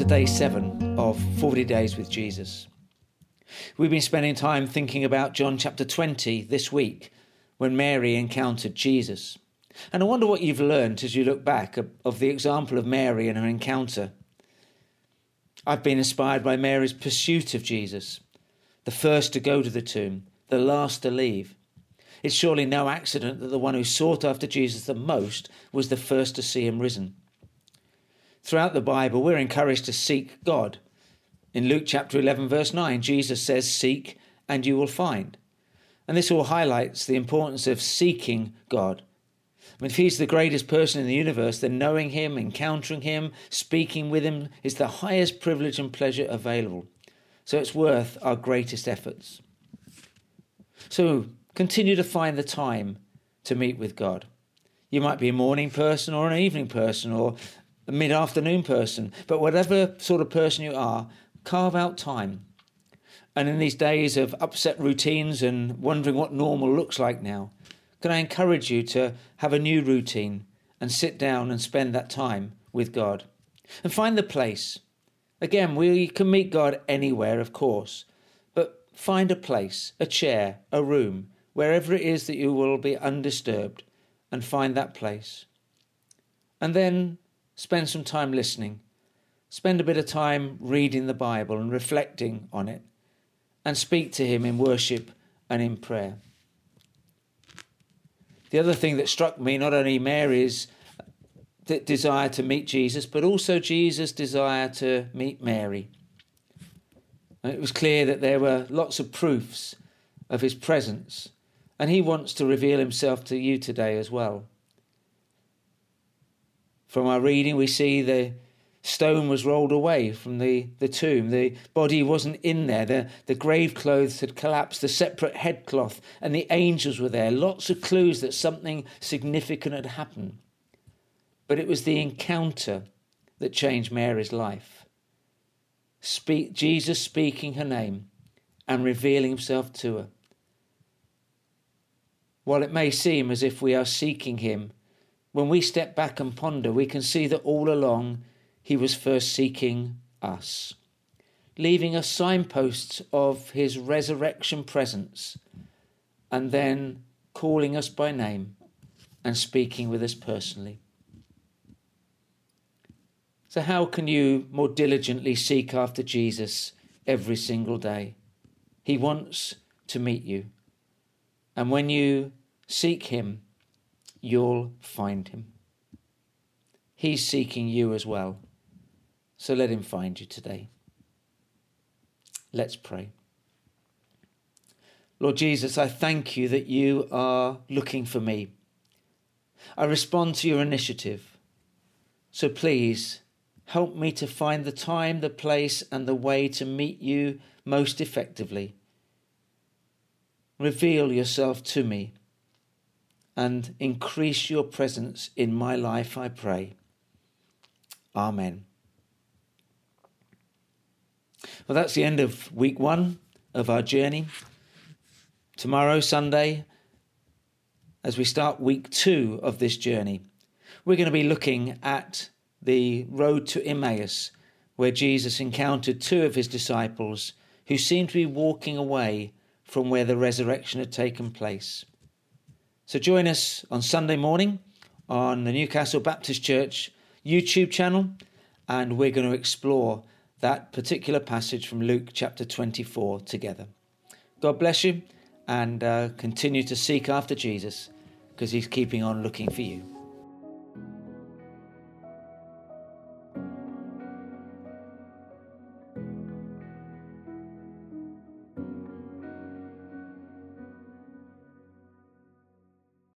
to day 7 of 40 Days with Jesus. We've been spending time thinking about John chapter 20 this week, when Mary encountered Jesus. And I wonder what you've learned as you look back of the example of Mary and her encounter. I've been inspired by Mary's pursuit of Jesus, the first to go to the tomb, the last to leave. It's surely no accident that the one who sought after Jesus the most was the first to see him risen. Throughout the Bible, we're encouraged to seek God. In Luke chapter 11, verse 9, Jesus says, "Seek and you will find." And this all highlights the importance of seeking God. I mean, if he's the greatest person in the universe, then knowing him, encountering him, speaking with him is the highest privilege and pleasure available. So it's worth our greatest efforts. So continue to find the time to meet with God. You might be a morning person or an evening person or a mid-afternoon person, but whatever sort of person you are, carve out time. And in these days of upset routines and wondering what normal looks like now, can I encourage you to have a new routine and sit down and spend that time with God? And find the place. Again, we can meet God anywhere, of course, but find a place, a chair, a room, wherever it is that you will be undisturbed, and find that place. And then spend some time listening. Spend a bit of time reading the Bible and reflecting on it, and speak to him in worship and in prayer. The other thing that struck me, not only Mary's desire to meet Jesus, but also Jesus' desire to meet Mary. And it was clear that there were lots of proofs of his presence, and he wants to reveal himself to you today as well. From our reading, we see the stone was rolled away from the tomb. The body wasn't in there. The grave clothes had collapsed, the separate headcloth, and the angels were there. Lots of clues that something significant had happened. But it was the encounter that changed Mary's life. Jesus speaking her name and revealing himself to her. While it may seem as if we are seeking him, when we step back and ponder, we can see that all along he was first seeking us, leaving us signposts of his resurrection presence, and then calling us by name and speaking with us personally. So how can you more diligently seek after Jesus every single day? He wants to meet you. And when you seek him, you'll find him. He's seeking you as well. So let him find you today. Let's pray. Lord Jesus, I thank you that you are looking for me. I respond to your initiative. So please help me to find the time, the place, and the way to meet you most effectively. Reveal yourself to me and increase your presence in my life, I pray. Amen. Well, that's the end of week 1 of our journey. Tomorrow, Sunday, as we start week 2 of this journey, we're going to be looking at the road to Emmaus, where Jesus encountered 2 of his disciples who seemed to be walking away from where the resurrection had taken place. So join us on Sunday morning on the Newcastle Baptist Church YouTube channel, and we're going to explore that particular passage from Luke chapter 24 together. God bless you, and continue to seek after Jesus, because he's keeping on looking for you.